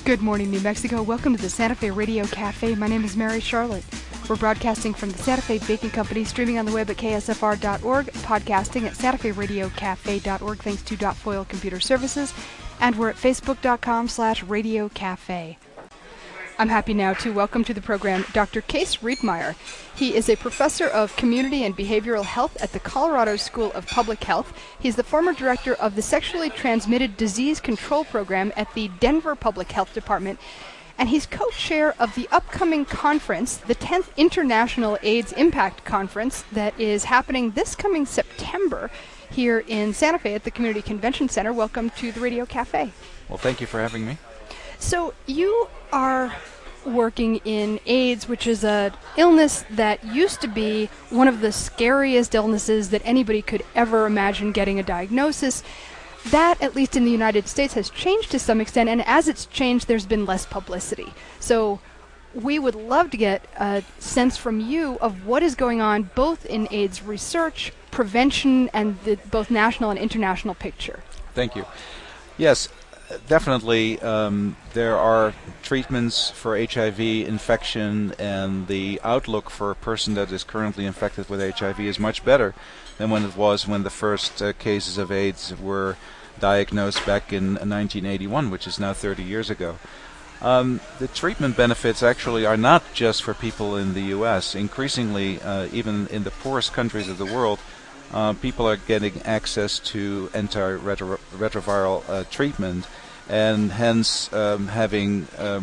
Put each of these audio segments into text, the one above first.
Good morning, New Mexico. Welcome to the Santa Fe Radio Cafe. My name is Mary Charlotte. We're broadcasting from the Santa Fe Baking Company, streaming on the web at ksfr.org, podcasting at santaferadiocafe.org thanks to Foil Computer Services, and we're at facebook.com/Radio Cafe. I'm happy now to welcome to the program Dr. Kees Rietmeyer. He is a professor of community and behavioral health at the Colorado School of Public Health. He's the former director of the Sexually Transmitted Disease Control Program at the Denver Public Health Department, and he's co-chair of the upcoming conference, the 10th International AIDS Impact Conference, that is happening this coming September here in Santa Fe at the Community Convention Center. Welcome to the Radio Cafe. Well, thank you for having me. So you are working in AIDS, which is an illness that used to be one of the scariest illnesses that anybody could ever imagine getting a diagnosis. That, at least in the United States, has changed to some extent, and as it's changed, there's been less publicity. So we would love to get a sense from you of what is going on both in AIDS research, prevention, and the both national and international picture. Thank you. Yes. Definitely, there are treatments for HIV infection, and the outlook for a person that is currently infected with HIV is much better than when it was when the first cases of AIDS were diagnosed back in 1981, which is now 30 years ago. The treatment benefits actually are not just for people in the U.S. Increasingly, even in the poorest countries of the world, people are getting access to antiretroviral treatment, and hence having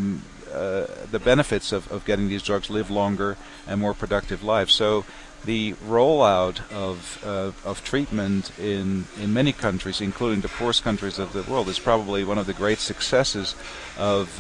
the benefits of getting these drugs, live longer and more productive lives. So the rollout of treatment in many countries, including the poorest countries of the world, is probably one of the great successes of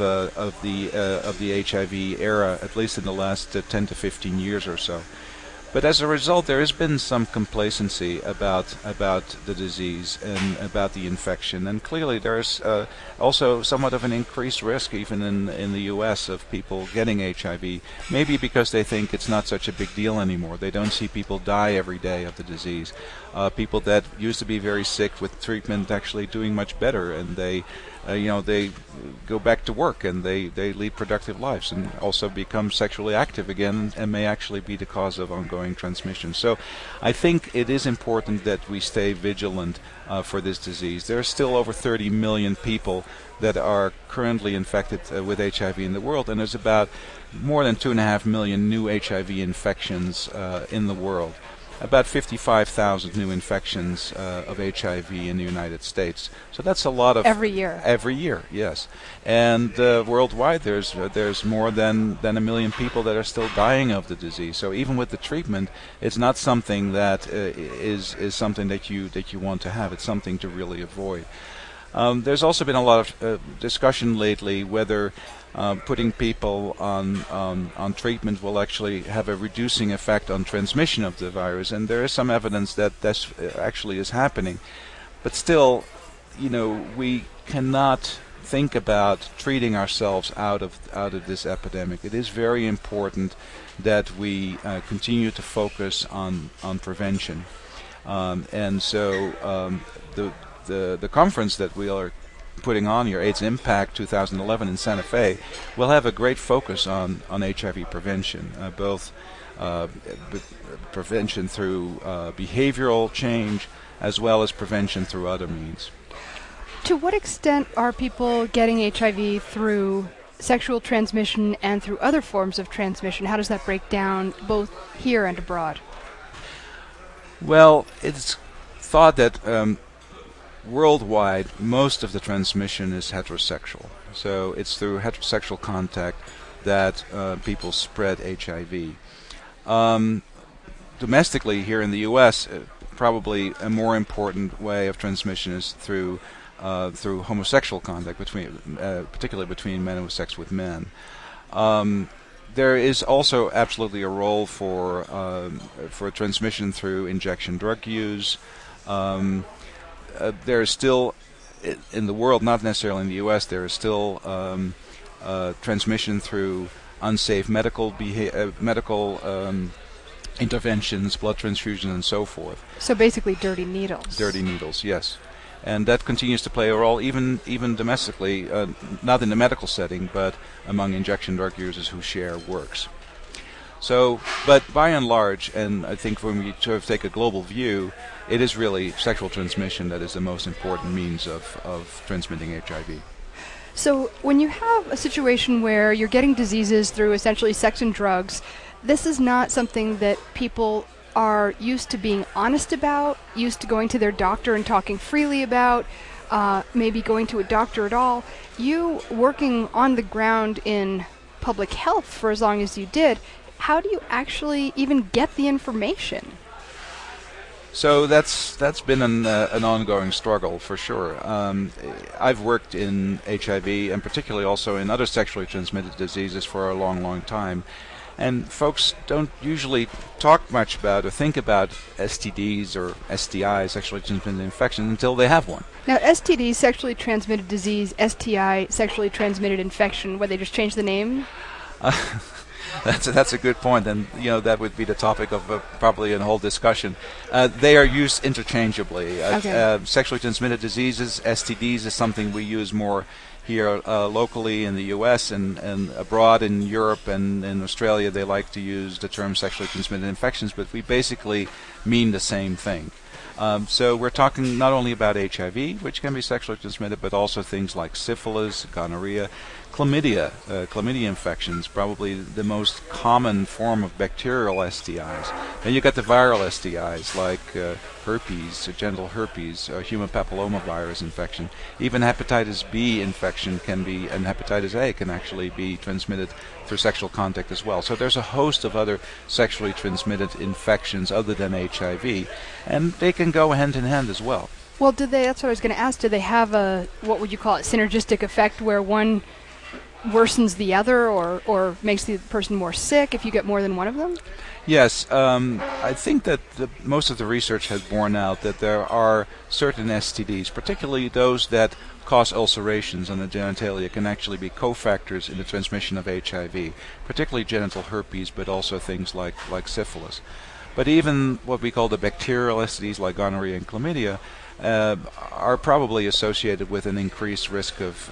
the HIV era, at least in the last 10 to 15 years or so. But as a result, there has been some complacency about the disease and about the infection, and clearly there's also somewhat of an increased risk, even in the U.S., of people getting HIV. Maybe because they think it's not such a big deal anymore. They don't see people die every day of the disease. People that used to be very sick with treatment actually doing much better, and they go back to work and they lead productive lives and also become sexually active again, and may actually be the cause of ongoing transmission. So I think it is important that we stay vigilant for this disease. There are still over 30 million people that are currently infected with HIV in the world, and there's about more than 2.5 million new HIV infections in the world. About 55,000 new infections of HIV in the United States. So that's a lot of... Every year. Every year, yes. And worldwide there's more than 1 million people that are still dying of the disease. So even with the treatment, it's not something that is something that you want to have. It's something to really avoid. There's also been a lot of discussion lately whether putting people on treatment will actually have a reducing effect on transmission of the virus, and there is some evidence that this actually is happening. But still, we cannot think about treating ourselves out of this epidemic. It is very important that we continue to focus on prevention, and so the conference that we are putting on here, AIDS Impact 2011 in Santa Fe, will have a great focus on HIV prevention, both prevention through behavioral change as well as prevention through other means. To what extent are people getting HIV through sexual transmission and through other forms of transmission? How does that break down both here and abroad? Well, it's thought that worldwide, most of the transmission is heterosexual. So it's through heterosexual contact that people spread HIV. Domestically, here in the U.S., probably a more important way of transmission is through homosexual contact, particularly between men who have sex with men. There is also absolutely a role for transmission through injection drug use. There is still, in the world, not necessarily in the U.S., there is still transmission through unsafe medical interventions, blood transfusion, and so forth. So basically dirty needles. Dirty needles, yes. And that continues to play a role even domestically, not in the medical setting, but among injection drug users who share works. So, but by and large, and I think when we sort of take a global view, it is really sexual transmission that is the most important means of transmitting HIV. So when you have a situation where you're getting diseases through essentially sex and drugs, this is not something that people are used to being honest about, used to going to their doctor and talking freely about, maybe going to a doctor at all. You working on the ground in public health for as long as you did, how do you actually even get the information? So that's been an ongoing struggle for sure. I've worked in HIV and particularly also in other sexually transmitted diseases for a long, long time. And folks don't usually talk much about or think about STDs or STIs, sexually transmitted infections, until they have one. Now, STD, sexually transmitted disease, STI, sexually transmitted infection, where they just change the name? That's a good point, and that would be the topic of probably a whole discussion. They are used interchangeably. Okay. Sexually transmitted diseases, STDs, is something we use more here locally in the U.S. and abroad in Europe and in Australia. They like to use the term sexually transmitted infections, but we basically mean the same thing. So we're talking not only about HIV, which can be sexually transmitted, but also things like syphilis, gonorrhea, chlamydia. Chlamydia infections, probably the most common form of bacterial STIs. Then you got the viral STIs like herpes, genital herpes, human papillomavirus infection. Even hepatitis B infection can be, and hepatitis A can actually be transmitted through sexual contact as well. So there's a host of other sexually transmitted infections other than HIV, and they can go hand in hand as well. Well, that's what I was going to ask. Do they have a, what would you call it, synergistic effect where one worsens the other or makes the person more sick if you get more than one of them? Yes, I think that most of the research has borne out that there are certain STDs, particularly those that cause ulcerations on the genitalia, can actually be cofactors in the transmission of HIV, particularly genital herpes, but also things like syphilis. But even what we call the bacterial STDs like gonorrhea and chlamydia are probably associated with an increased risk of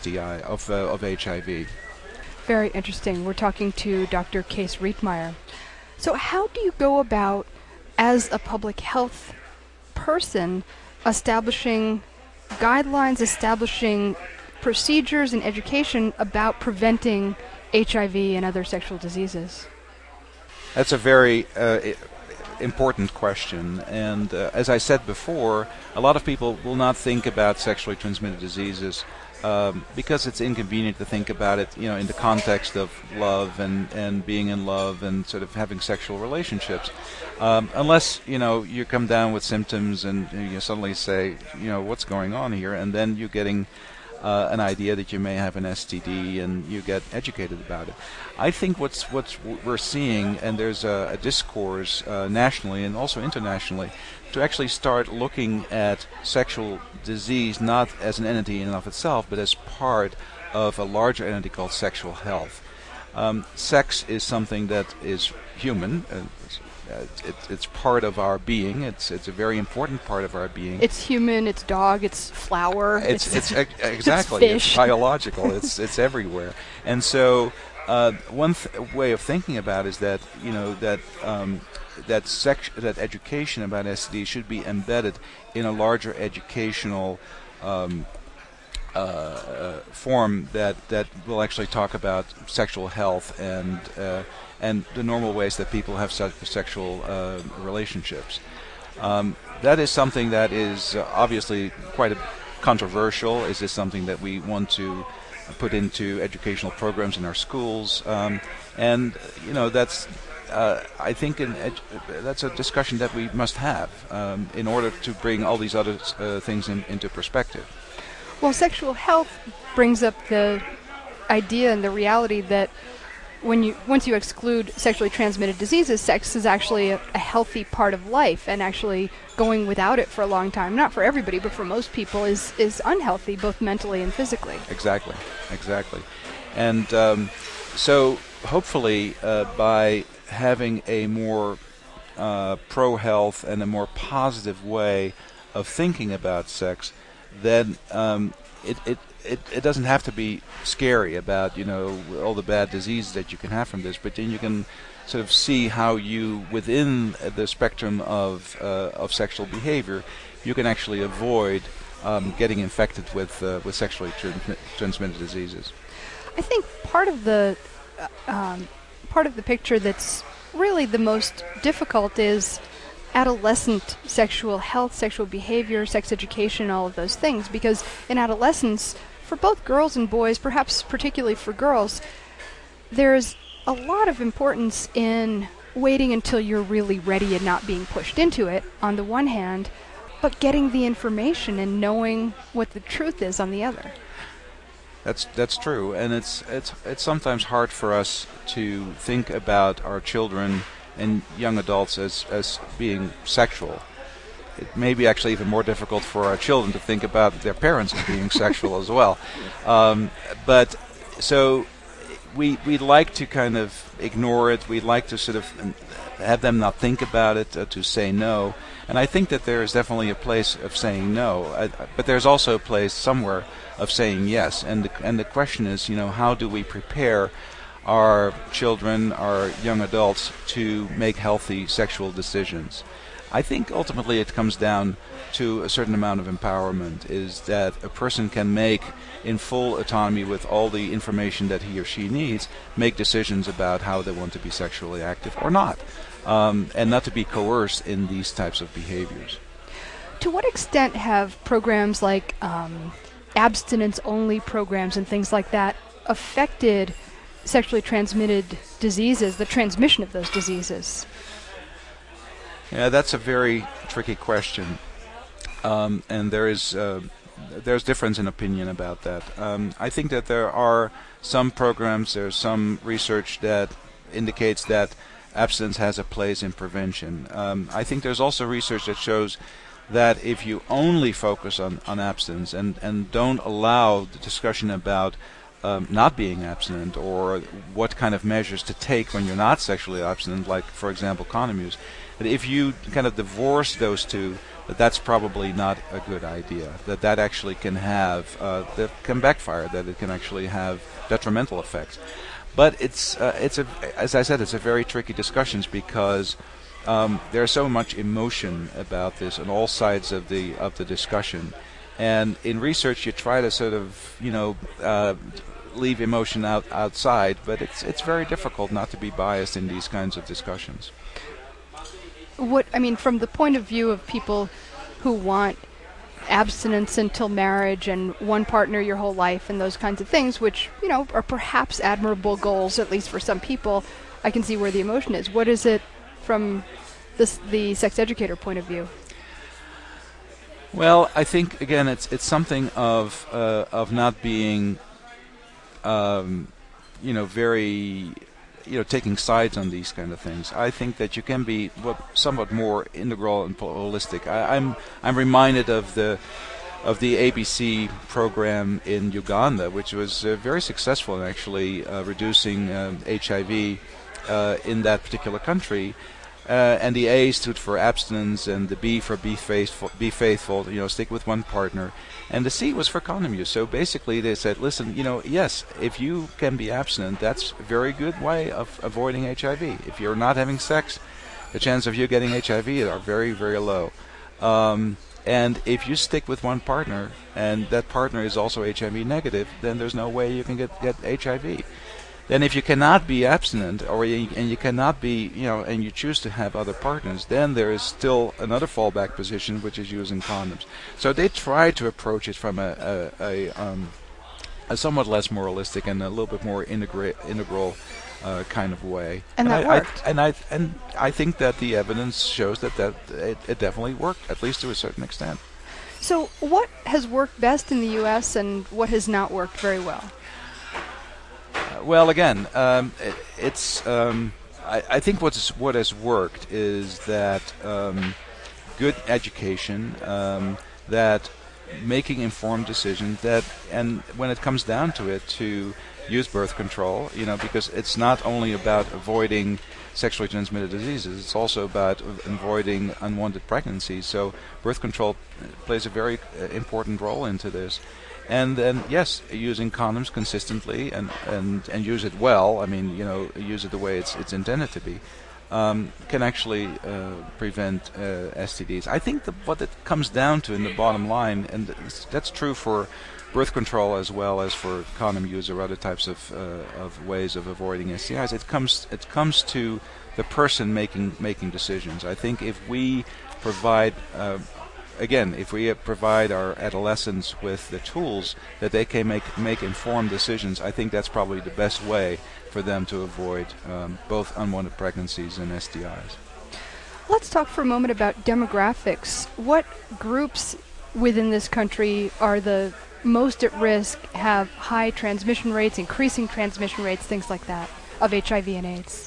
HIV. Very interesting. We're talking to Dr. Kees Rietmeyer. So how do you go about, as a public health person, establishing guidelines, establishing procedures and education about preventing HIV and other sexual diseases? That's a very important question, and as I said before, a lot of people will not think about sexually transmitted diseases because it's inconvenient to think about it, in the context of love and being in love and sort of having sexual relationships. Unless, you come down with symptoms and you suddenly say, what's going on here, and then you're getting an idea that you may have an STD and you get educated about it. I think what we're seeing, and there's a discourse nationally and also internationally, to actually start looking at sexual disease not as an entity in and of itself, but as part of a larger entity called sexual health. Sex is something that is human. It's part of our being. It's a very important part of our being. It's human. It's dog. It's flower. It's exactly. It's fish. It's biological. It's everywhere. And so one way of thinking about it is that that education about STD should be embedded in a larger educational form that will actually talk about sexual health and the normal ways that people have sexual relationships. That is something that is obviously quite controversial. Is this something that we want to put into educational programs in our schools? And that's I think that's a discussion that we must have in order to bring all these other things into perspective. Well, sexual health brings up the idea and the reality that once you exclude sexually transmitted diseases, sex is actually a healthy part of life, and actually going without it for a long time, not for everybody, but for most people, is unhealthy, both mentally and physically. Exactly. And so hopefully by having a more pro-health and a more positive way of thinking about sex, then it doesn't have to be scary about all the bad diseases that you can have from this, but then you can sort of see how you, within the spectrum of sexual behavior, you can actually avoid getting infected with sexually transmitted diseases. I think part of the picture that's really the most difficult is adolescent sexual health, sexual behavior, sex education, all of those things, because in adolescence, for both girls and boys, perhaps particularly for girls, there's a lot of importance in waiting until you're really ready and not being pushed into it, on the one hand, but getting the information and knowing what the truth is on the other. That's true, and it's sometimes hard for us to think about our children and young adults as being sexual. It may be actually even more difficult for our children to think about their parents as being sexual as well. But so we like to kind of ignore it. We like to sort of have them not think about it, to say no. And I think that there is definitely a place of saying no, but there's also a place somewhere of saying yes. And the question is, how do we prepare our children, our young adults, to make healthy sexual decisions? I think ultimately it comes down to a certain amount of empowerment, is that a person can make, in full autonomy with all the information that he or she needs, make decisions about how they want to be sexually active or not, and not to be coerced in these types of behaviors. To what extent have programs like abstinence-only programs and things like that affected sexually transmitted diseases, the transmission of those diseases? Yeah, that's a very tricky question, and there's difference in opinion about that. I think that there are some programs, there's some research that indicates that abstinence has a place in prevention. I think there's also research that shows that if you only focus on abstinence and don't allow the discussion about not being abstinent or what kind of measures to take when you're not sexually abstinent, like, for example, condom use, that if you kind of divorce those two, that's probably not a good idea. That actually can have, that can backfire, that it can actually have detrimental effects. But as I said, it's a very tricky discussion because there's so much emotion about this on all sides of the discussion, and in research you try to sort of leave emotion outside, but it's very difficult not to be biased in these kinds of discussions. From the point of view of people who want abstinence until marriage and one partner your whole life and those kinds of things, which are perhaps admirable goals, at least for some people, I can see where the emotion is. What is it from the sex educator point of view? Well, I think again it's something of not being very taking sides on these kind of things. I think that you can be somewhat more integral and holistic. I'm reminded of the ABC program in Uganda, which was very successful in actually reducing HIV in that particular country. And the A stood for abstinence, and the B for be faithful, stick with one partner. And the C was for condom use. So basically they said, listen, yes, if you can be abstinent, that's a very good way of avoiding HIV. If you're not having sex, the chance of you getting HIV are very, very low. And if you stick with one partner, and that partner is also HIV negative, then there's no way you can get HIV. Then if you cannot be abstinent, and you cannot be, and you choose to have other partners, then there is still another fallback position, which is using condoms. So they try to approach it from a somewhat less moralistic and a little bit more integral kind of way. And that worked. I think that the evidence shows that it definitely worked, at least to a certain extent. So what has worked best in the U.S. and what has not worked very well? Well, again, I think what has worked is that good education, that making informed decisions, and when it comes down to it, to use birth control, because it's not only about avoiding sexually transmitted diseases. It's also about avoiding unwanted pregnancies. So birth control plays a very important role into this. And then, yes, using condoms consistently and use it well. I mean, use it the way it's intended to be. Can actually prevent STDs. I think what it comes down to in the bottom line, and that's true for birth control as well as for condom use or other types of ways of avoiding STIs. It comes to the person making decisions. I think if we provide our adolescents with the tools that they can make informed decisions, I think that's probably the best way for them to avoid both unwanted pregnancies and STIs. Let's talk for a moment about demographics. What groups within this country are the most at risk, have high transmission rates, increasing transmission rates, things like that, of HIV and AIDS?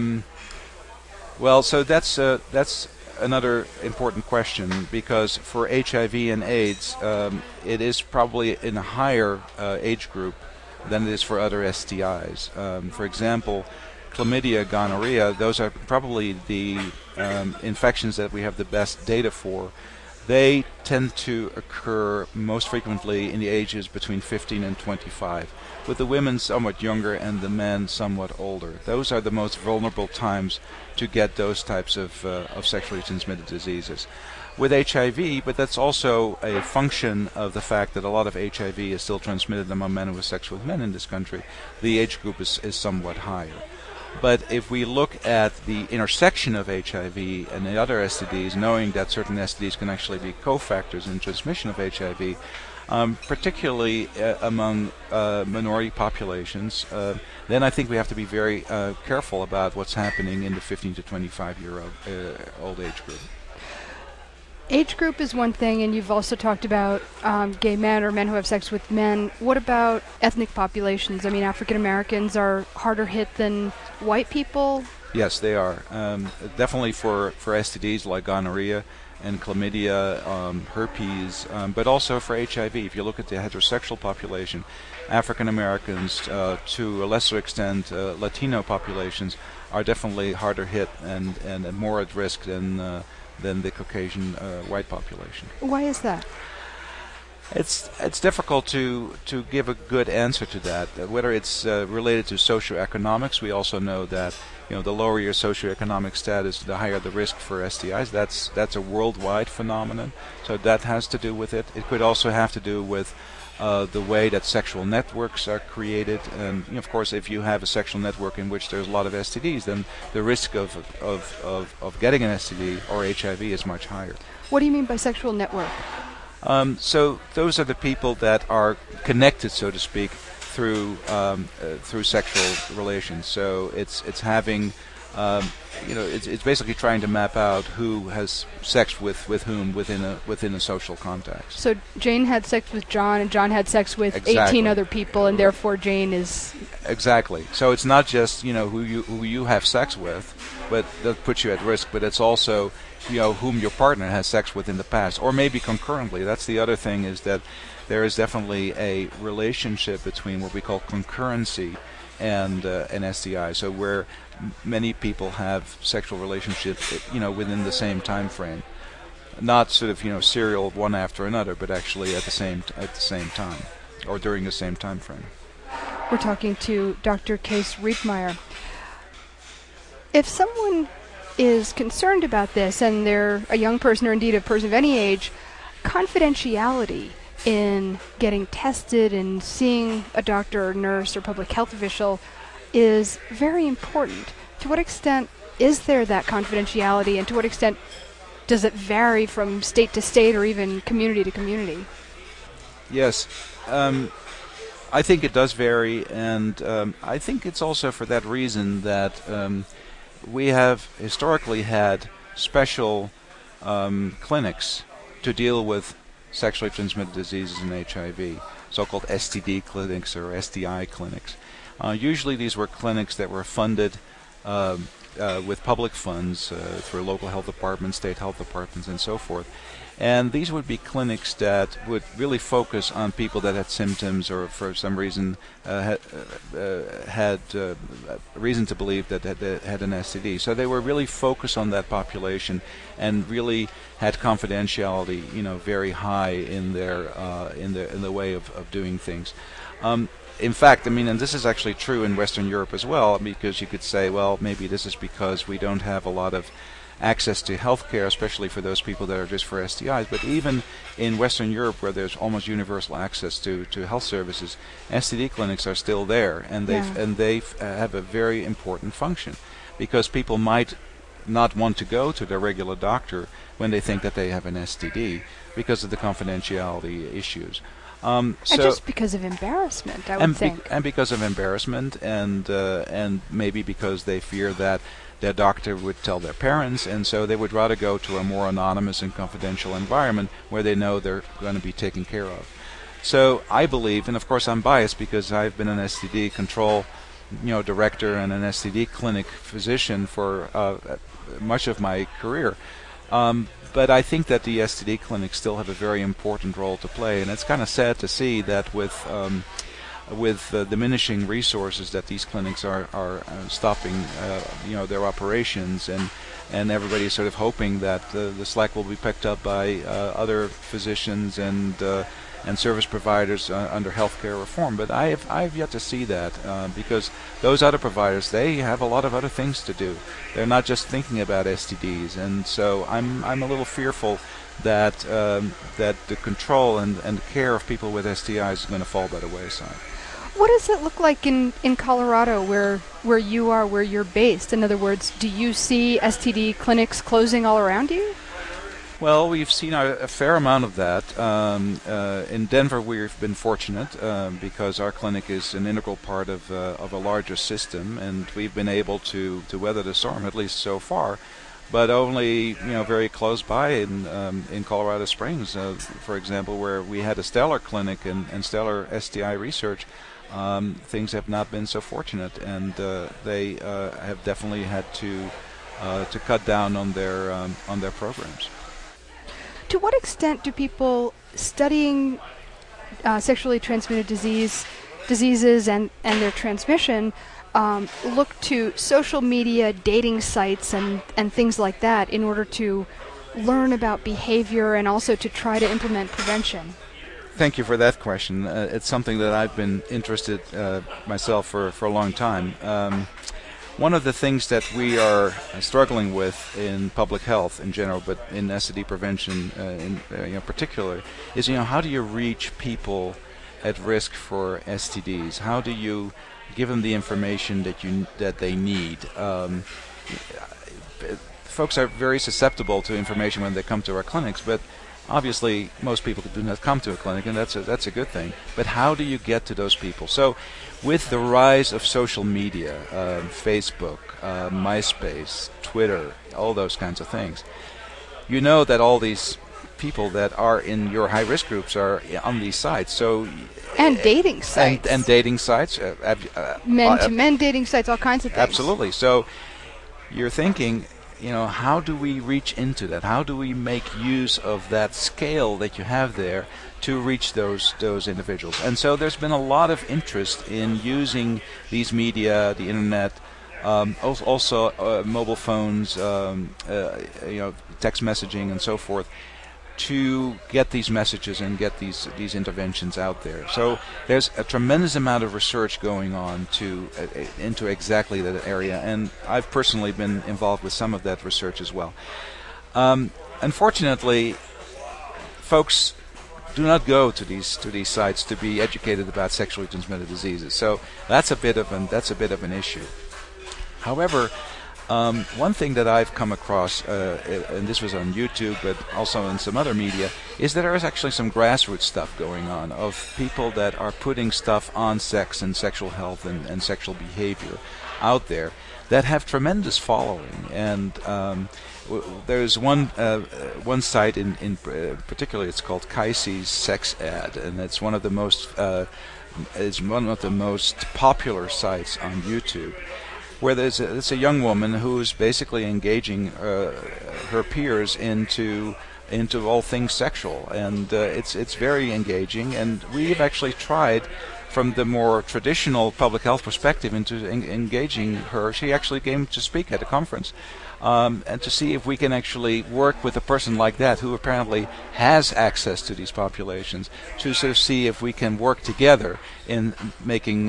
Well, so that's another important question, because for HIV and AIDS, it is probably in a higher age group than it is for other STIs. For example, chlamydia, gonorrhea, those are probably the infections that we have the best data for. They tend to occur most frequently in the ages between 15 and 25, with the women somewhat younger and the men somewhat older. Those are the most vulnerable times to get those types of sexually transmitted diseases. With HIV, but that's also a function of the fact that a lot of HIV is still transmitted among men who have sex with men in this country. The age group is somewhat higher. But if we look at the intersection of HIV and the other STDs, knowing that certain STDs can actually be cofactors in transmission of HIV, particularly among minority populations, then I think we have to be very careful about what's happening in the 15 to 25-year-old age group. Age group is one thing, and you've also talked about gay men or men who have sex with men. What about ethnic populations? I mean, African Americans are harder hit than white people? Yes, they are. Definitely for STDs like gonorrhea and chlamydia, herpes, but also for HIV. If you look at the heterosexual population, African Americans, to a lesser extent Latino populations, are definitely harder hit and more at risk than the Caucasian white population. Why is that? It's difficult to give a good answer to that. Whether it's related to socioeconomics, we also know that the lower your socioeconomic status, the higher the risk for STIs. That's a worldwide phenomenon, so that has to do with it. It could also have to do with the way that sexual networks are created, and of course, if you have a sexual network in which there's a lot of STDs, then the risk of getting an STD or HIV is much higher. What do you mean by sexual network? So those are the people that are connected, so to speak, through sexual relations. So it's having it's basically trying to map out who has sex with whom within a social context. So Jane had sex with John, and John had sex with Exactly. 18 other people, and therefore Jane is... Exactly. So it's not just who you have sex with, but that puts you at risk. But it's also whom your partner has sex with in the past, or maybe concurrently. That's the other thing, is that there is definitely a relationship between what we call concurrency and an STI. So where many people have sexual relationships, within the same time frame, not sort of serial one after another, but actually at the same time, or during the same time frame. We're talking to Dr. Kees Rietmeyer. If someone is concerned about this, and they're a young person or indeed a person of any age, confidentiality in getting tested and seeing a doctor or nurse or public health official is very important. To what extent is there that confidentiality, and to what extent does it vary from state to state or even community to community? Yes, I think it does vary, and I think it's also for that reason that we have historically had special clinics to deal with sexually transmitted diseases and HIV, so-called STD clinics or STI clinics. Usually these were clinics that were funded with public funds through local health departments, state health departments, and so forth. And these would be clinics that would really focus on people that had symptoms or for some reason had reason to believe that they had an STD. So they were really focused on that population and really had confidentiality, very high in their in the way of doing things. In fact, and this is actually true in Western Europe as well, because you could say, well, maybe this is because we don't have a lot of access to healthcare, especially for those people that are just for STIs. But even in Western Europe, where there's almost universal access to health services, STD clinics are still there, and they have a very important function, because people might not want to go to their regular doctor when they think that they have an STD because of the confidentiality issues. And just because of embarrassment, I would think. And because of embarrassment, and maybe because they fear that their doctor would tell their parents, and so they would rather go to a more anonymous and confidential environment where they know they're going to be taken care of. So I believe, and of course I'm biased because I've been an STD control director and an STD clinic physician for much of my career. But I think that the STD clinics still have a very important role to play, and it's kind of sad to see that with diminishing resources that these clinics are stopping their operations, and everybody's sort of hoping that the slack will be picked up by other physicians and service providers under healthcare reform. But I've yet to see that because those other providers, they have a lot of other things to do. They're not just thinking about STDs, and so I'm a little fearful that that the control and the care of people with STIs is going to fall by the wayside. What does it look like in Colorado, where you are, where you're based? In other words, do you see STD clinics closing all around you? Well, we've seen a fair amount of that. In Denver, we've been fortunate because our clinic is an integral part of a larger system, and we've been able to weather the storm, at least so far. But only very close by in Colorado Springs, for example, where we had a stellar clinic and stellar STI research. Things have not been so fortunate, and they have definitely had to cut down on their programs. To what extent do people studying sexually transmitted diseases and their transmission look to social media, dating sites, and things like that in order to learn about behavior and also to try to implement prevention? Thank you for that question. It's something that I've been interested myself for a long time. One of the things that we are struggling with in public health in general, but in STD prevention in particular, is how do you reach people at risk for STDs? How do you give them the information that they need? Folks are very susceptible to information when they come to our clinics, but obviously most people do not come to a clinic, and that's a good thing. But how do you get to those people? So with the rise of social media, Facebook, MySpace, Twitter, all those kinds of things, that all these people that are in your high-risk groups are on these sites. And dating sites. And dating sites. Men-to-men dating sites, all kinds of things. Absolutely. So you're thinking, how do we reach into that? How do we make use of that scale that you have there to reach those individuals? And so there's been a lot of interest in using these media, the internet, also mobile phones, text messaging, and so forth, to get these messages and get these interventions out there. So there's a tremendous amount of research going on into exactly that area, and I've personally been involved with some of that research as well. Unfortunately, folks do not go to these sites to be educated about sexually transmitted diseases. So that's a bit of an issue. However, one thing that I've come across, and this was on YouTube, but also in some other media, is that there is actually some grassroots stuff going on of people that are putting stuff on sex and sexual health and sexual behavior out there that have tremendous following. And there's one site in particularly, it's called Kaise's Sex Ed, and it's one of the most popular sites on YouTube. where it's a young woman who's basically engaging her peers into all things sexual, and it's very engaging. And we've actually tried, from the more traditional public health perspective, into engaging her. She actually came to speak at a conference, and to see if we can actually work with a person like that who apparently has access to these populations, to sort of see if we can work together in making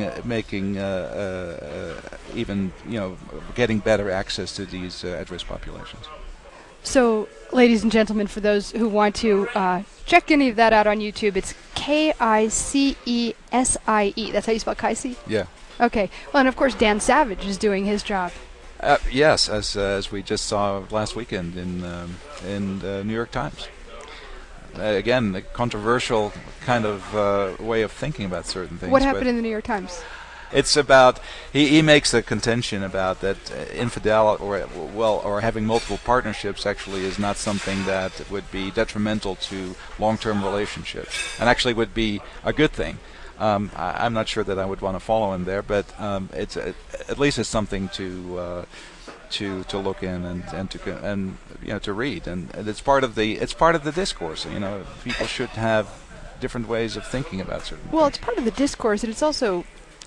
even getting better access to these at-risk populations. So, ladies and gentlemen, for those who want to check any of that out on YouTube, it's Kicesi. That's how you spell Kicesi? Yeah. Okay. Well, and of course, Dan Savage is doing his job. Yes, as we just saw last weekend in New York Times. Again, a controversial kind of way of thinking about certain things. What happened in the New York Times? It's about he makes a contention about that infidelity or having multiple partnerships actually is not something that would be detrimental to long-term relationships, and actually would be a good thing. I'm not sure that I would want to follow him there, but it's at least it's something to look in and to read, and it's part of the discourse. People should have different ways of thinking about certain things. Well, it's part of the discourse, and it's also,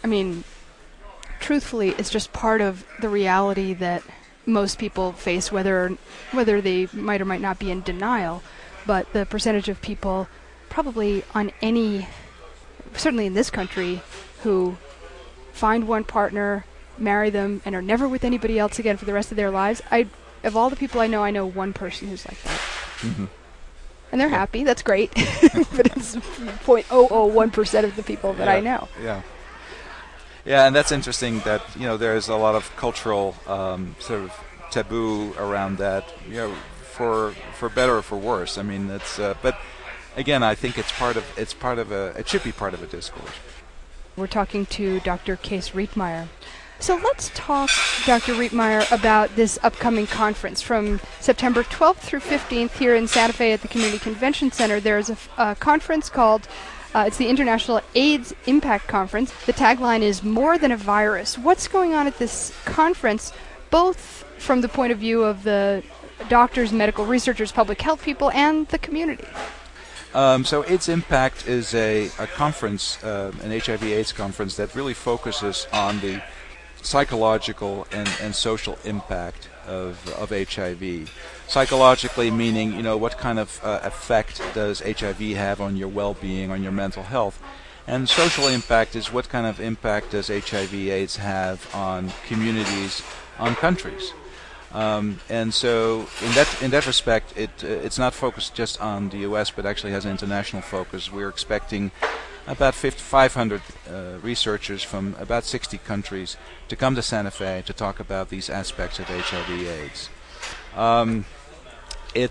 truthfully, it's just part of the reality that most people face, whether they might or might not be in denial. But the percentage of people, probably certainly in this country, who find one partner, marry them, and are never with anybody else again for the rest of their lives. Of all the people I know one person who's like that. Mm-hmm. And they're happy. That's great. But it's 0.001% of the people that I know. Yeah. Yeah, and that's interesting that there's a lot of cultural sort of taboo around that. For better or for worse. It's but again, I think it should be part of a discourse. We're talking to Dr. Kees Rietmeyer. So let's talk, Dr. Rietmeyer, about this upcoming conference. From September 12th through 15th here in Santa Fe at the Community Convention Center, there's a conference called, it's the International AIDS Impact Conference. The tagline is "More Than a Virus." What's going on at this conference, both from the point of view of the doctors, medical researchers, public health people, and the community? So AIDS Impact is a conference, an HIV/AIDS conference that really focuses on the psychological and social impact of HIV. Psychologically meaning, what kind of effect does HIV have on your well-being, on your mental health? And social impact is what kind of impact does HIV/AIDS have on communities, on countries? And so, in that respect, it's not focused just on the U.S., but actually has an international focus. We're expecting about 500 researchers from about 60 countries to come to Santa Fe to talk about these aspects of HIV/AIDS. It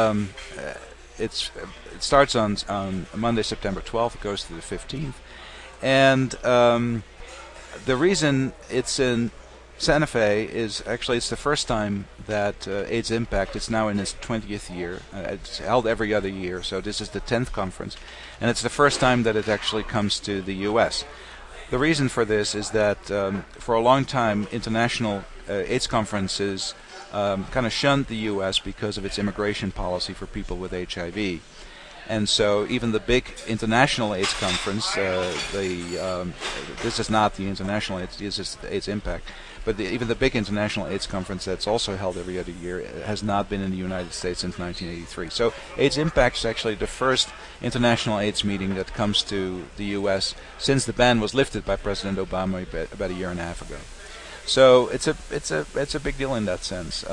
starts on Monday, September 12th. It goes to the 15th, and the reason it's in Santa Fe is actually it's the first time that AIDS Impact, it's now in its 20th year. It's held every other year, so this is the 10th conference, and it's the first time that it actually comes to the U.S. The reason for this is that for a long time, international AIDS conferences kind of shunned the U.S. because of its immigration policy for people with HIV. And so even the big international AIDS conference, this is not the international AIDS, this is the AIDS Impact, but even the big international AIDS conference that's also held every other year has not been in the United States since 1983. So AIDS Impact is actually the first international AIDS meeting that comes to the U.S. since the ban was lifted by President Obama about a year and a half ago. So it's a big deal in that sense,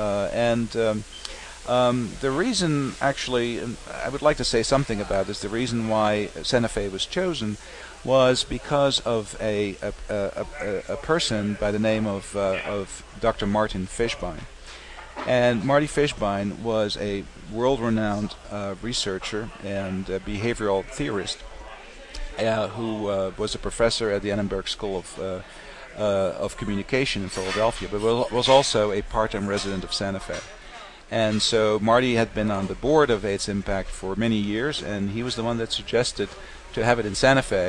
the reason, actually, I would like to say something about this. The reason why Santa Fe was chosen was because of a person by the name of Dr. Martin Fishbein. And Marty Fishbein was a world-renowned researcher and behavioral theorist who was a professor at the Annenberg School of Communication in Philadelphia, but was also a part-time resident of Santa Fe. And so Marty had been on the board of AIDS Impact for many years, and he was the one that suggested to have it in Santa Fe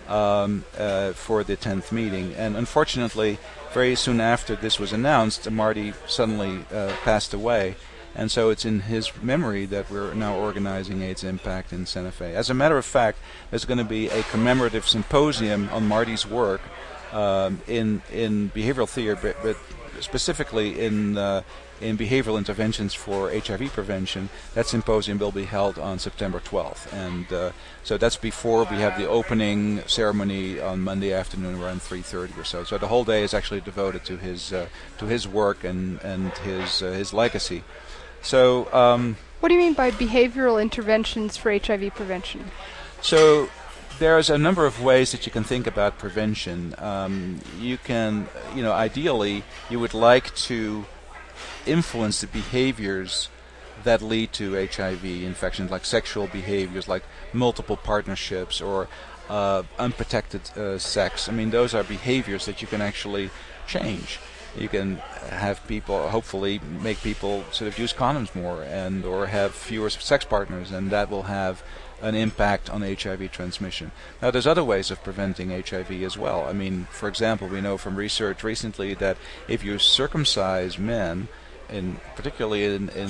for the 10th meeting. And unfortunately, very soon after this was announced, Marty suddenly passed away. And so it's in his memory that we're now organizing AIDS Impact in Santa Fe. As a matter of fact, there's going to be a commemorative symposium on Marty's work in behavioral theory, but specifically in behavioral interventions for HIV prevention. That symposium will be held on September 12th. And so that's before we have the opening ceremony on Monday afternoon around 3:30 or so. So the whole day is actually devoted to his work and his legacy. So, what do you mean by behavioral interventions for HIV prevention? So, there's a number of ways that you can think about prevention. You can, ideally, you would like to influence the behaviors that lead to HIV infections, like sexual behaviors, like multiple partnerships or unprotected sex. I mean, those are behaviors that you can actually change. You can have people, hopefully, make people sort of use condoms more or have fewer sex partners, and that will have an impact on HIV transmission. Now, there's other ways of preventing HIV as well. I mean, for example, we know from research recently that if you circumcise men, particularly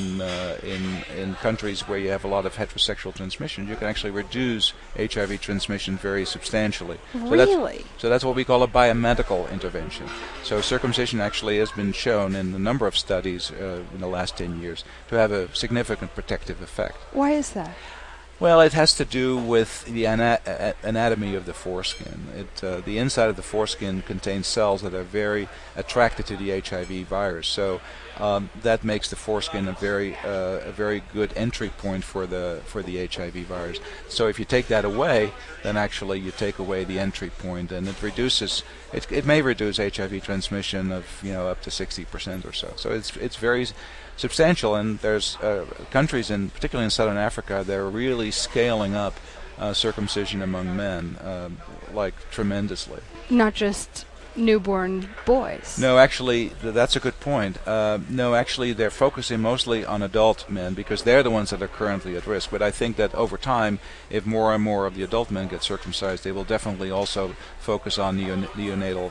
in countries where you have a lot of heterosexual transmission, you can actually reduce HIV transmission very substantially. Really? So that's what we call a biomedical intervention. So circumcision actually has been shown in a number of studies in the last 10 years to have a significant protective effect. Why is that? Well, it has to do with the anatomy of the foreskin. The inside of the foreskin contains cells that are very attracted to the HIV virus. So that makes the foreskin a very good entry point for the HIV virus. So if you take that away, then actually you take away the entry point, and it reduces. It may reduce HIV transmission of up to 60% or so. So it's very substantial, and there's countries, particularly in Southern Africa, they're really scaling up circumcision among men, like tremendously. Not just newborn boys. No, actually, that's a good point. No, actually, they're focusing mostly on adult men because they're the ones that are currently at risk. But I think that over time, if more and more of the adult men get circumcised, they will definitely also focus on neonatal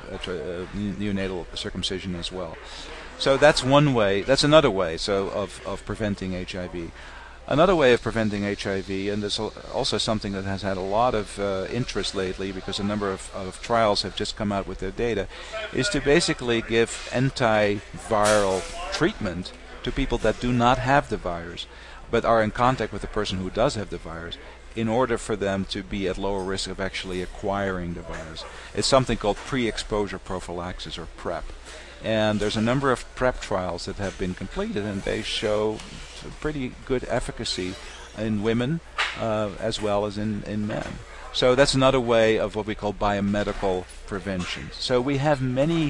circumcision as well. So that's one way. That's another way. So of preventing HIV. Another way of preventing HIV, and this is also something that has had a lot of interest lately because a number of trials have just come out with their data, is to basically give antiviral treatment to people that do not have the virus, but are in contact with the person who does have the virus, in order for them to be at lower risk of actually acquiring the virus. It's something called pre-exposure prophylaxis, or PrEP. And there's a number of PrEP trials that have been completed, and they show pretty good efficacy in women as well as in men. So that's another way of what we call biomedical prevention. So we have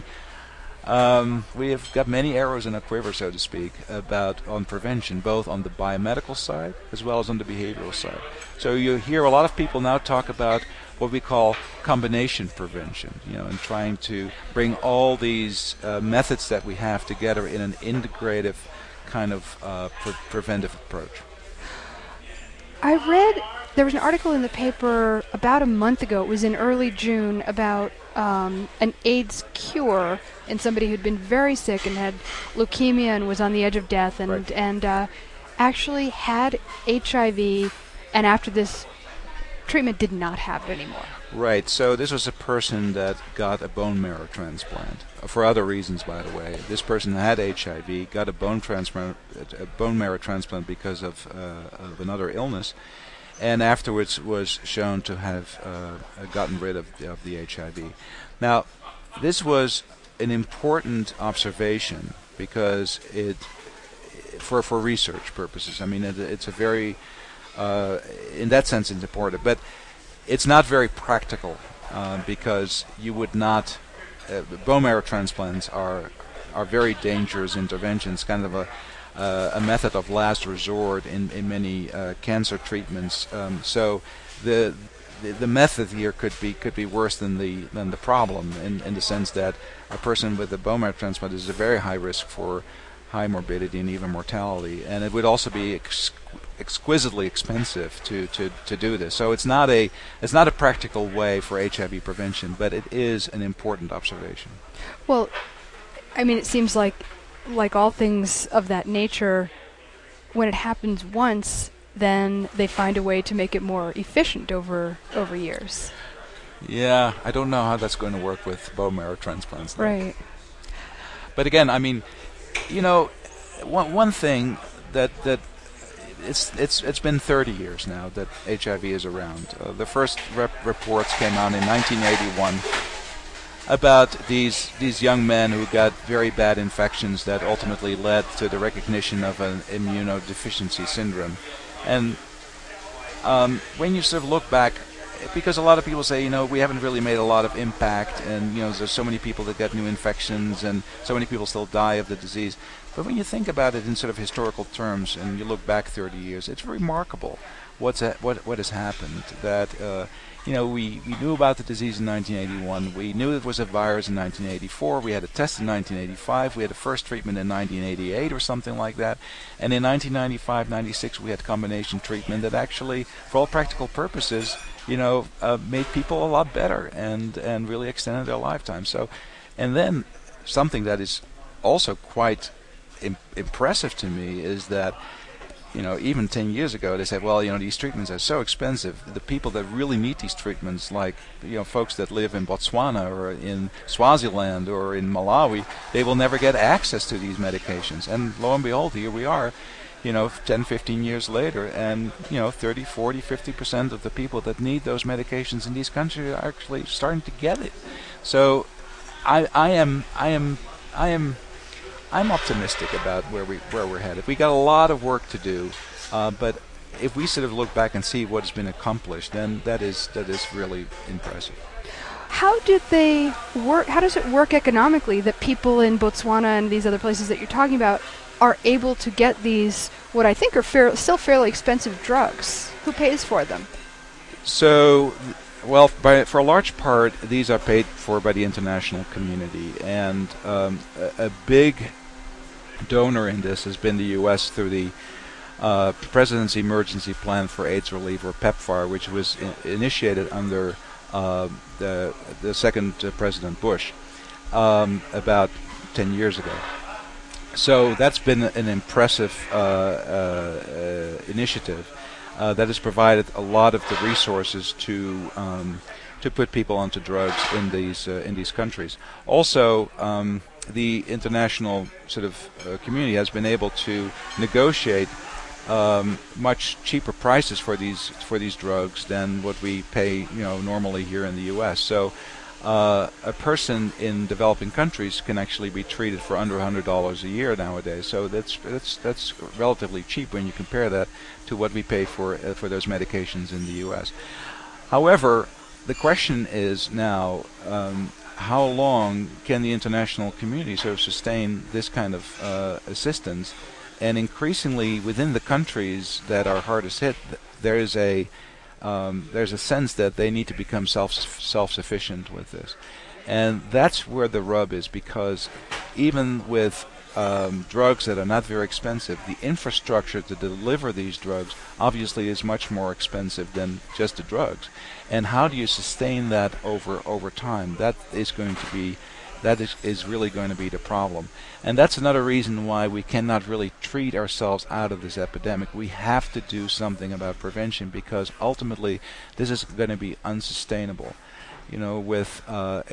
got many arrows in a quiver, so to speak, on prevention, both on the biomedical side as well as on the behavioral side. So you hear a lot of people now talk about what we call combination prevention, and trying to bring all these methods that we have together in an integrative kind of preventive approach. I read there was an article in the paper about a month ago. It was in early June about an AIDS cure in somebody who'd been very sick and had leukemia and was on the edge of death, and actually had HIV, and after this treatment did not have it anymore. Right. So this was a person that got a bone marrow transplant for other reasons, by the way. This person had HIV, got a bone marrow transplant because of another illness, and afterwards was shown to have gotten rid of the HIV. Now, this was an important observation because for research purposes. I mean, it's a very in that sense it's important, but it's not very practical because you would not. Bone marrow transplants are very dangerous interventions, kind of a method of last resort in many cancer treatments. So the method here could be worse than the problem in the sense that a person with a bone marrow transplant is a very high risk for high morbidity and even mortality, and it would also be exquisitely expensive to do this. So it's not a practical way for HIV prevention, but it is an important observation. Well, I mean, it seems like all things of that nature, when it happens once, then they find a way to make it more efficient over years. Yeah, I don't know how that's going to work with bone marrow transplants. Right. But again, I mean, one thing that it's been 30 years now that HIV is around. The first reports came out in 1981 about these young men who got very bad infections that ultimately led to the recognition of an immunodeficiency syndrome. And when you sort of look back, because a lot of people say, we haven't really made a lot of impact, and there's so many people that get new infections, and so many people still die of the disease. But when you think about it in sort of historical terms, and you look back 30 years, it's remarkable what has happened. That we knew about the disease in 1981. We knew it was a virus in 1984. We had a test in 1985. We had a first treatment in 1988 or something like that. And in 1995-96, we had combination treatment that actually, for all practical purposes, made people a lot better and really extended their lifetime. So, and then something that is also quite impressive to me is that, even 10 years ago, they said, well, these treatments are so expensive. The people that really need these treatments, like, folks that live in Botswana or in Swaziland or in Malawi, they will never get access to these medications. And lo and behold, here we are, 10, 15 years later, and 30, 40, 50% of the people that need those medications in these countries are actually starting to get it. So I'm optimistic about where we're headed. We got a lot of work to do, but if we sort of look back and see what's been accomplished, then that is really impressive. How did they work? How does it work economically that people in Botswana and these other places that you're talking about are able to get these, what I think are still fairly expensive drugs? Who pays for them? So, well, for a large part, these are paid for by the international community, and a big donor in this has been the U.S. through the President's Emergency Plan for AIDS Relief, or PEPFAR, which was initiated under the second President Bush about 10 years ago. So that's been an impressive initiative that has provided a lot of the resources to put people onto drugs in these countries. Also, the international sort of community has been able to negotiate much cheaper prices for these drugs than what we pay normally here in the U.S. So a person in developing countries can actually be treated for under $100 a year nowadays. So that's relatively cheap when you compare that to what we pay for those medications in the U.S. However, the question is now, how long can the international community sort of sustain this kind of assistance? And increasingly within the countries that are hardest hit, there's a sense that they need to become self-sufficient with this. And that's where the rub is, because even with drugs that are not very expensive, the infrastructure to deliver these drugs obviously is much more expensive than just the drugs. And how do you sustain that over time? That is really going to be the problem. And that's another reason why we cannot really treat ourselves out of this epidemic. We have to do something about prevention, because ultimately this is going to be unsustainable. With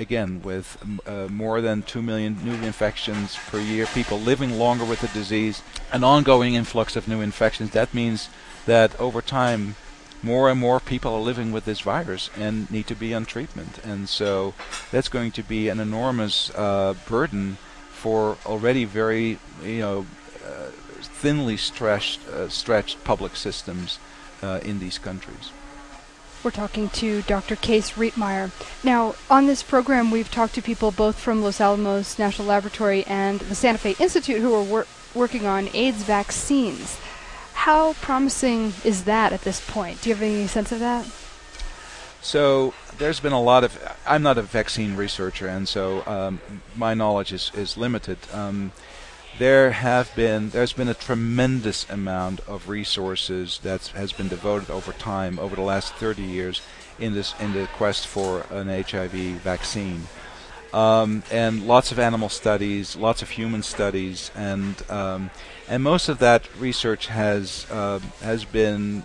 more than 2 million new infections per year, people living longer with the disease, an ongoing influx of new infections, that means that over time more and more people are living with this virus and need to be on treatment. And so that's going to be an enormous burden for already very thinly stretched public systems in these countries. We're talking to Dr. Kees Rietmeyer. Now, on this program, we've talked to people both from Los Alamos National Laboratory and the Santa Fe Institute who are working on AIDS vaccines. How promising is that at this point? Do you have any sense of that? So there's been a lot of... I'm not a vaccine researcher, and so my knowledge is limited. there's been a tremendous amount of resources that has been devoted over time, over the last 30 years, in the quest for an HIV vaccine. And lots of animal studies, lots of human studies, and most of that research has been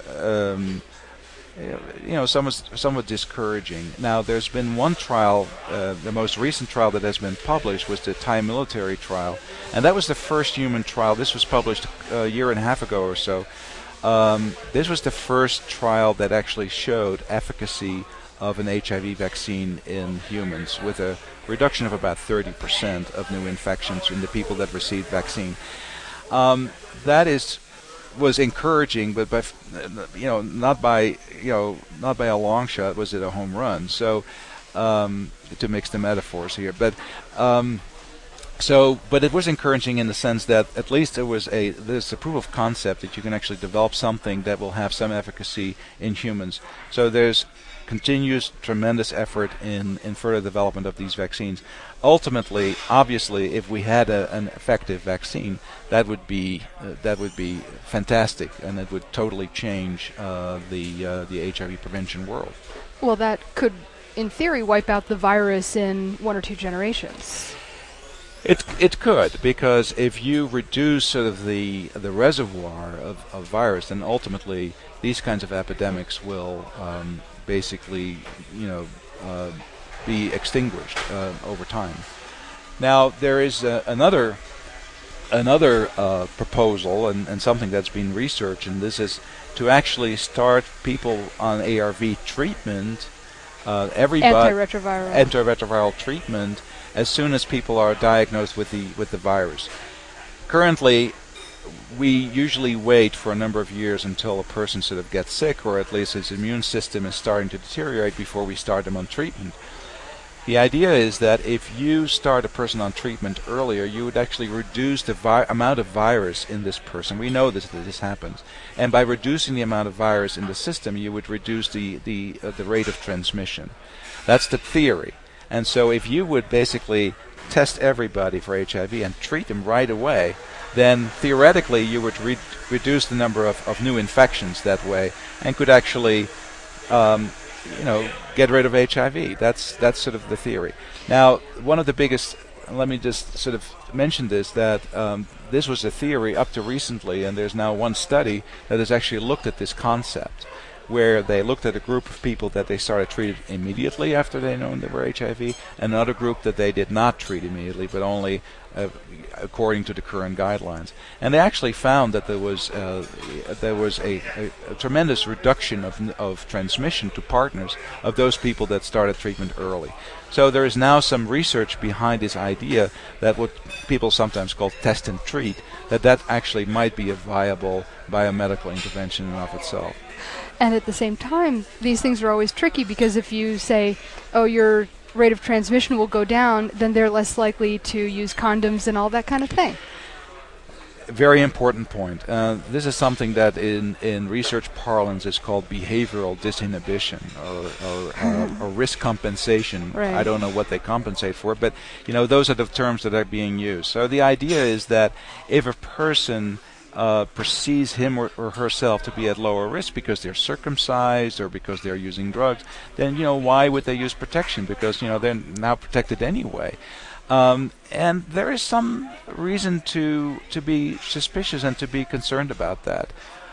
somewhat discouraging. Now, there's been one trial, the most recent trial that has been published was the Thai military trial, and that was the first human trial. This was published a year and a half ago or so. This was the first trial that actually showed efficacy of an HIV vaccine in humans, with a reduction of about 30% of new infections in the people that received vaccine. That was encouraging, but not by a long shot was it a home run. So, to mix the metaphors here, but it was encouraging in the sense that at least there's a proof of concept that you can actually develop something that will have some efficacy in humans. So there's continuous tremendous effort in further development of these vaccines. Ultimately, obviously, if we had an effective vaccine, that would be fantastic, and it would totally change the HIV prevention world. Well, that could, in theory, wipe out the virus in 1 or 2 generations. It could, because if you reduce sort of the reservoir of virus, then ultimately these kinds of epidemics will basically, be extinguished over time. Now, there is another proposal and something that's been researched, and this is to actually start people on ARV treatment, antiretroviral treatment, as soon as people are diagnosed with the virus. Currently, we usually wait for a number of years until a person sort of gets sick, or at least his immune system is starting to deteriorate, before we start them on treatment. The idea is that if you start a person on treatment earlier, you would actually reduce the amount of virus in this person. We know that this happens. And by reducing the amount of virus in the system, you would reduce the rate of transmission. That's the theory. And so if you would basically test everybody for HIV and treat them right away, then theoretically you would reduce the number of new infections that way, and could actually get rid of HIV. That's sort of the theory. Now, one of the biggest, let me just sort of mention this, that this was a theory up to recently, and there's now one study that has actually looked at this concept, where they looked at a group of people that they started treated immediately after they known they were HIV, and another group that they did not treat immediately, but only according to the current guidelines. And they actually found that there was a tremendous reduction of transmission to partners of those people that started treatment early. So there is now some research behind this idea that what people sometimes call test and treat, that actually might be a viable biomedical intervention in and of itself. And at the same time, these things are always tricky, because if you say, oh, your rate of transmission will go down, then they're less likely to use condoms and all that kind of thing. Very important point. This is something that in research parlance is called behavioral disinhibition, or risk compensation. Right. I don't know what they compensate for, but those are the terms that are being used. So the idea is that if a person perceives him or herself to be at lower risk because they're circumcised or because they're using drugs, then why would they use protection? Because they're now protected anyway. And there is some reason to be suspicious and to be concerned about that.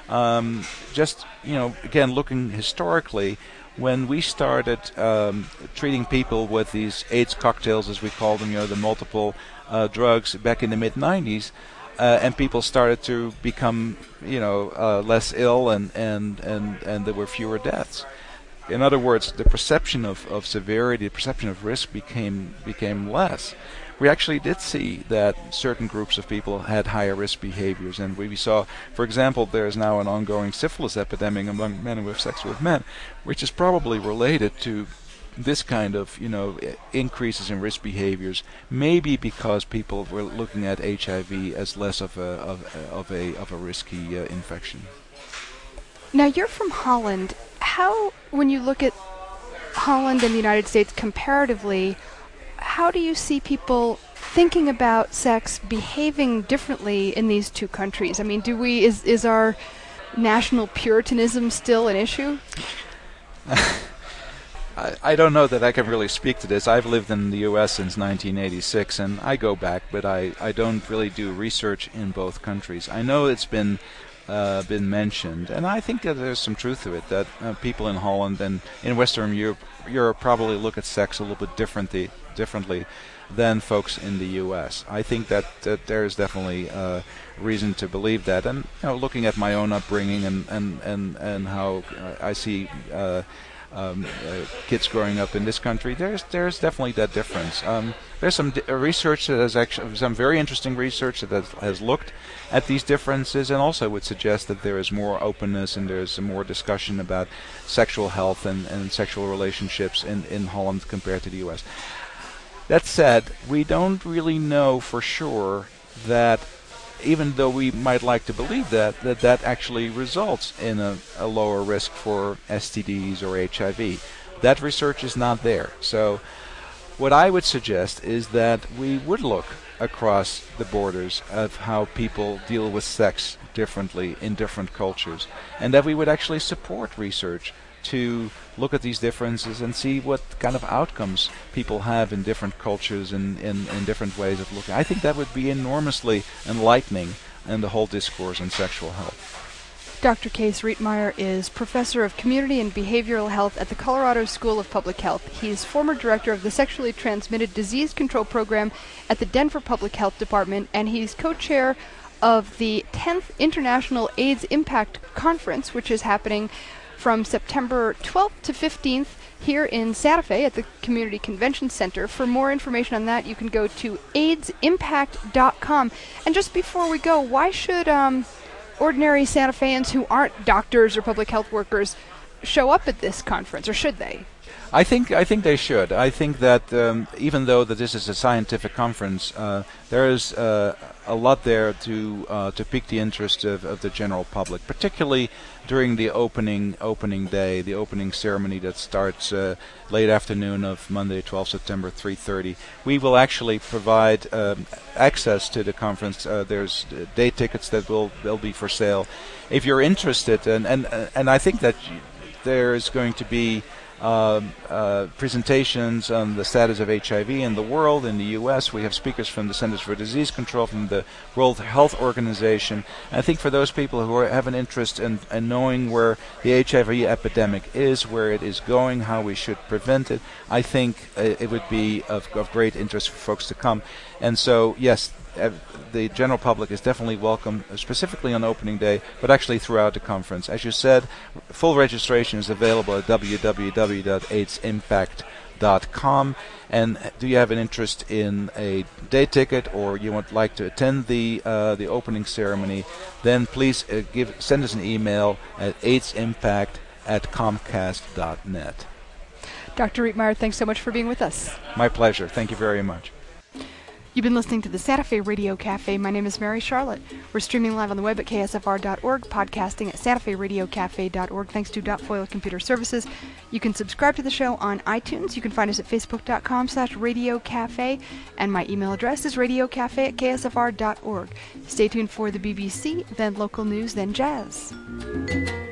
Again, looking historically, when we started treating people with these AIDS cocktails, as we call them, the multiple drugs back in the mid-90s, and people started to become, less ill, and there were fewer deaths. In other words, the perception of severity, the perception of risk became less. We actually did see that certain groups of people had higher risk behaviors, and we saw, for example, there is now an ongoing syphilis epidemic among men who have sex with men, which is probably related to this kind of increases in risk behaviors, maybe because people were looking at HIV as less of a risky infection. Now, you're from Holland. How, when you look at Holland and the United States comparatively, how do you see people thinking about sex behaving differently in these two countries? I mean, is our national puritanism still an issue? I don't know that I can really speak to this. I've lived in the U.S. since 1986, and I go back, but I don't really do research in both countries. I know it's been mentioned, and I think that there's some truth to it, that people in Holland and in Western Europe probably look at sex a little bit differently than folks in the U.S. I think that there's definitely reason to believe that, and looking at my own upbringing and how I see kids growing up in this country, there's definitely that difference. There's some research that has actually some very interesting research that has looked at these differences, and also would suggest that there is more openness and there's more discussion about sexual health and sexual relationships in Holland compared to the U.S. That said, we don't really know for sure that, even though we might like to believe that actually results in a lower risk for STDs or HIV. That research is not there. So what I would suggest is that we would look across the borders of how people deal with sex differently in different cultures, and that we would actually support research to look at these differences and see what kind of outcomes people have in different cultures and in different ways of looking. I think that would be enormously enlightening in the whole discourse on sexual health. Dr. Kees Rietmeyer is Professor of Community and Behavioral Health at the Colorado School of Public Health. He's former director of the Sexually Transmitted Disease Control Program at the Denver Public Health Department, and he's co-chair of the 10th International AIDS Impact Conference, which is happening from September 12th to 15th here in Santa Fe at the Community Convention Center. For more information on that, you can go to AIDSimpact.com. And just before we go, why should ordinary Santa Feans who aren't doctors or public health workers show up at this conference, or should they? I think they should. I think that even though that this is a scientific conference, there is a lot there to pique the interest of the general public, particularly during the opening day, the opening ceremony that starts late afternoon of Monday, 12 September, 3:30. We will actually provide access to the conference. There's day tickets that will be for sale. If you're interested, and I think that there's going to be presentations on the status of HIV in the world, in the U.S. We have speakers from the Centers for Disease Control, from the World Health Organization. And I think for those people who have an interest in knowing where the HIV epidemic is, where it is going, how we should prevent it, I think it would be of great interest for folks to come. And so, yes, the general public is definitely welcome, specifically on opening day, but actually throughout the conference. As you said, full registration is available at www.AIDSimpact.com. And do you have an interest in a day ticket, or you would like to attend the opening ceremony, then please send us an email at AIDSimpact@comcast.net. Dr. Rietmeyer, thanks so much for being with us. My pleasure. Thank you very much. You've been listening to the Santa Fe Radio Cafe. My name is Mary Charlotte. We're streaming live on the web at ksfr.org, podcasting at santaferadiocafe.org, thanks to Foil Computer Services. You can subscribe to the show on iTunes. You can find us at facebook.com/radiocafe, and my email address is radiocafe@ksfr.org. Stay tuned for the BBC, then local news, then jazz.